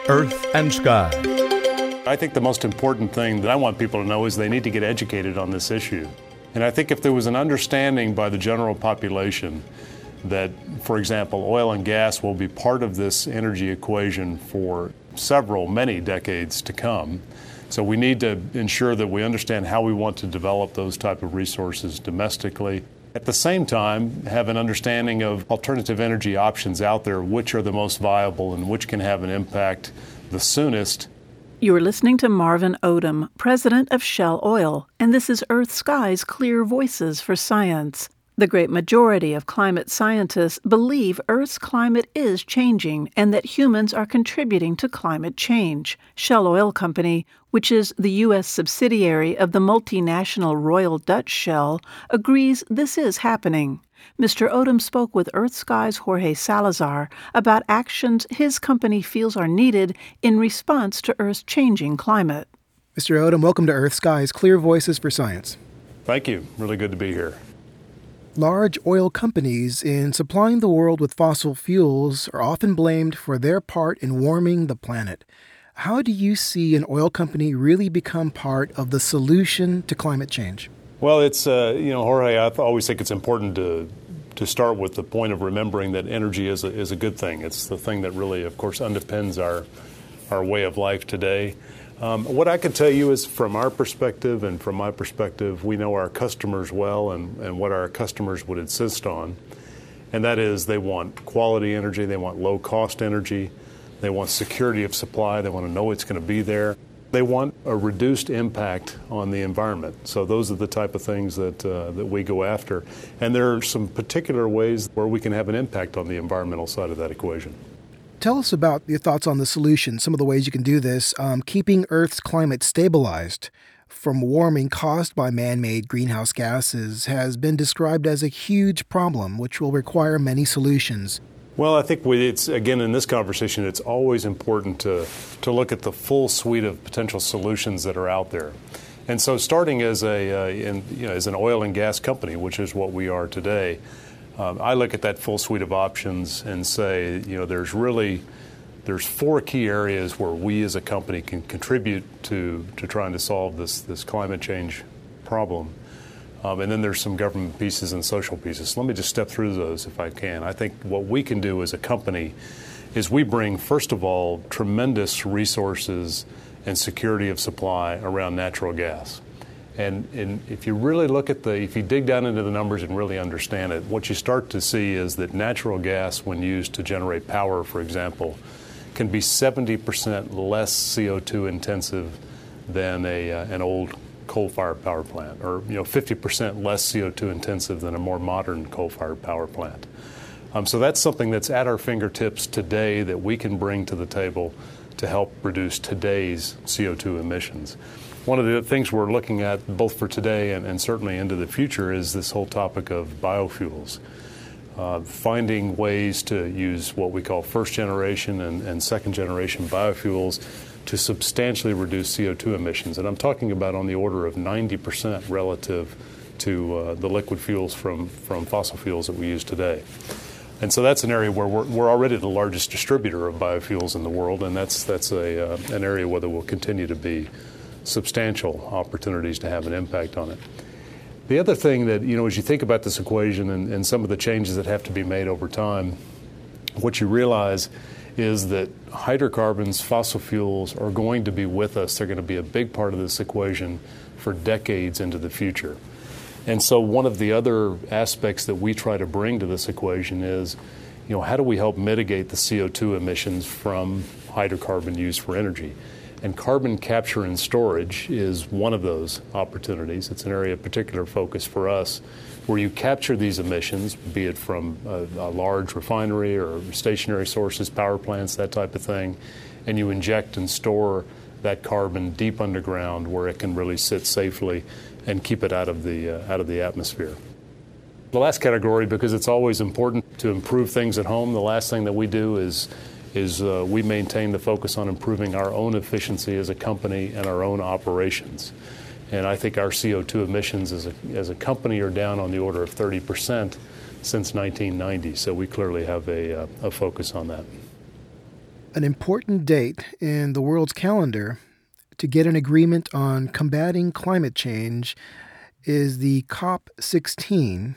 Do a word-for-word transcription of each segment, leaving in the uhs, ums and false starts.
Earth and Sky. I think the most important thing that I want people to know is they need to get educated on this issue. And I think if there was an understanding by the general population that, for example, oil and gas will be part of this energy equation for several, many decades to come. So we need to ensure that we understand how we want to develop those type of resources domestically. At the same time, have an understanding of alternative energy options out there, which are the most viable and which can have an impact the soonest. You are listening to Marvin Odum, president of Shell Oil, and this is Earth Sky's Clear Voices for Science. The great majority of climate scientists believe Earth's climate is changing and that humans are contributing to climate change. Shell Oil Company, which is the U S subsidiary of the multinational Royal Dutch Shell, agrees this is happening. Mister Odum spoke with Earth Sky's Jorge Salazar about actions his company feels are needed in response to Earth's changing climate. Mister Odum, welcome to Earth Sky's Clear Voices for Science. Thank you. Really good to be here. Large oil companies in supplying the world with fossil fuels are often blamed for their part in warming the planet. How do you see an oil company really become part of the solution to climate change? Well, it's, uh, you know, Jorge, I always think it's important to to start with the point of remembering that energy is a, is a good thing. It's the thing that really, of course, underpins our, our way of life today. Um, what I can tell you is from our perspective and from my perspective, we know our customers well and, and what our customers would insist on. And that is they want quality energy, they want low-cost energy, they want security of supply, they want to know it's going to be there. They want a reduced impact on the environment. So those are the type of things that, uh, that we go after. And there are some particular ways where we can have an impact on the environmental side of that equation. Tell us about your thoughts on the solution, some of the ways you can do this. Um, keeping Earth's climate stabilized from warming caused by man-made greenhouse gases has been described as a huge problem, which will require many solutions. Well, I think we, it's, again, in this conversation, it's always important to, to look at the full suite of potential solutions that are out there. And so starting as, a, uh, in, you know, as an oil and gas company, which is what we are today, Um, I look at that full suite of options and say, you know, there's really, there's four key areas where we as a company can contribute to, to trying to solve this, this climate change problem. Um, and then there's some government pieces and social pieces. So let me just step through those if I can. I think what we can do as a company is we bring, first of all, tremendous resources and security of supply around natural gas. And, and if you really look at the, if you dig down into the numbers and really understand it, what you start to see is that natural gas, when used to generate power, for example, can be seventy percent less C O two intensive than a, uh, an old coal-fired power plant, or you know, fifty percent less C O two intensive than a more modern coal-fired power plant. Um, so that's something that's at our fingertips today that we can bring to the table to help reduce today's C O two emissions. One of the things we're looking at both for today and, and certainly into the future is this whole topic of biofuels. Uh, finding ways to use what we call first generation and, and second generation biofuels to substantially reduce C O two emissions. And I'm talking about on the order of ninety percent relative to uh, the liquid fuels from, from fossil fuels that we use today. And so that's an area where we're, we're already the largest distributor of biofuels in the world, and that's, that's a, uh, an area where there will continue to be substantial opportunities to have an impact on it. The other thing that, you know, as you think about this equation and, and some of the changes that have to be made over time, what you realize is that hydrocarbons, fossil fuels are going to be with us. They're going to be a big part of this equation for decades into the future. And so one of the other aspects that we try to bring to this equation is, you know, how do we help mitigate the C O two emissions from hydrocarbon use for energy? And carbon capture and storage is one of those opportunities. It's an area of particular focus for us, where you capture these emissions, be it from a, a large refinery or stationary sources, power plants, that type of thing, and you inject and store that carbon deep underground where it can really sit safely and keep it out of the, uh, out of the atmosphere. The last category, because it's always important to improve things at home, the last thing that we do is is uh, we maintain the focus on improving our own efficiency as a company and our own operations. And I think our C O two emissions as a, as a company are down on the order of thirty percent since nineteen ninety. So we clearly have a, uh, a focus on that. An important date in the world's calendar to get an agreement on combating climate change is the COP sixteen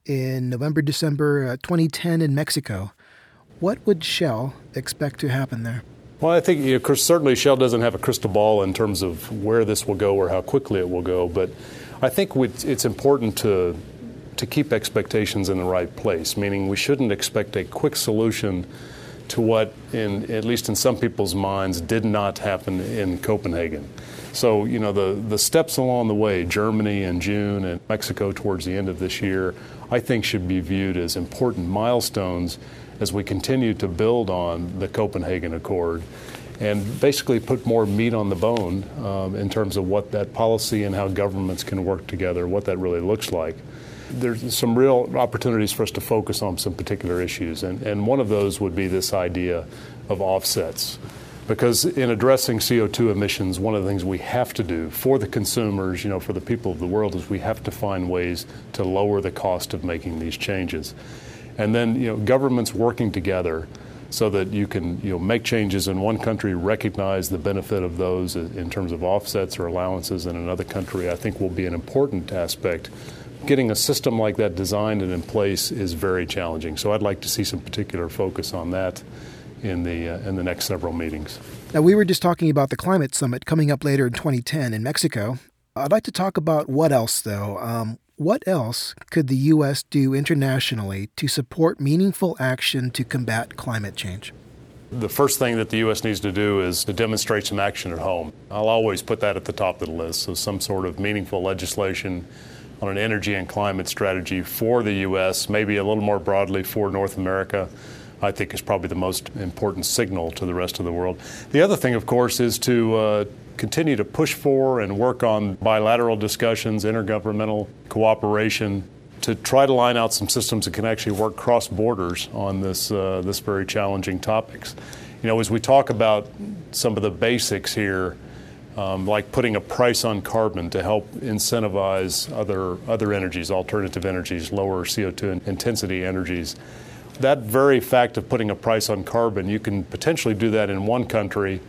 in November, December uh, twenty ten in Mexico. What would Shell expect to happen there? Well, I think, you know, of course, certainly Shell doesn't have a crystal ball in terms of where this will go or how quickly it will go, but I think it's important to to keep expectations in the right place, meaning we shouldn't expect a quick solution to what, in at least in some people's minds, did not happen in Copenhagen. So, you know, the, the steps along the way, Germany in June and Mexico towards the end of this year, I think should be viewed as important milestones as we continue to build on the Copenhagen Accord and basically put more meat on the bone um, in terms of what that policy and how governments can work together, what that really looks like. There's some real opportunities for us to focus on some particular issues, and, and one of those would be this idea of offsets. Because in addressing C O two emissions, one of the things we have to do for the consumers, you know, for the people of the world, is we have to find ways to lower the cost of making these changes. And then, you know, governments working together so that you can, you know, make changes in one country, recognize the benefit of those in terms of offsets or allowances in another country, I think will be an important aspect. Getting a system like that designed and in place is very challenging. So I'd like to see some particular focus on that in the uh, in the next several meetings. Now, we were just talking about the climate summit coming up later in twenty ten in Mexico. I'd like to talk about what else, though. Um, what else could the U S do internationally to support meaningful action to combat climate change? The first thing that the U S needs to do is to demonstrate some action at home. I'll always put that at the top of the list, so some sort of meaningful legislation on an energy and climate strategy for the U S, maybe a little more broadly for North America, I think is probably the most important signal to the rest of the world. The other thing, of course, is to uh, continue to push for and work on bilateral discussions, intergovernmental cooperation, to try to line out some systems that can actually work cross borders on this uh, this very challenging topics. You know, as we talk about some of the basics here, Um, like putting a price on carbon to help incentivize other other energies, alternative energies, lower C O two intensity energies. That very fact of putting a price on carbon, you can potentially do that in one country,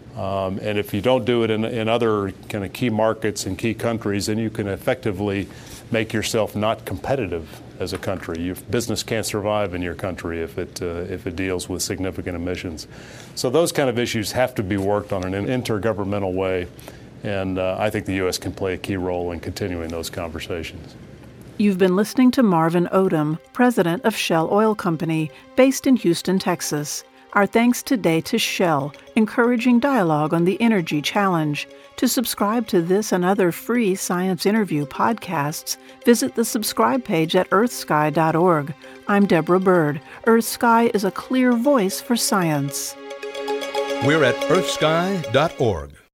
um, and if you don't do it in, in other kind of key markets and key countries, then you can effectively make yourself not competitive as a country. Your business can't survive in your country if it uh, if it deals with significant emissions. So those kind of issues have to be worked on in an intergovernmental way, and uh, I think the U S can play a key role in continuing those conversations. You've been listening to Marvin Odum, president of Shell Oil Company, based in Houston, Texas. Our thanks today to Shell, encouraging dialogue on the energy challenge. To subscribe to this and other free science interview podcasts, visit the subscribe page at earth sky dot org. I'm Deborah Bird. EarthSky is a clear voice for science. We're at earth sky dot org.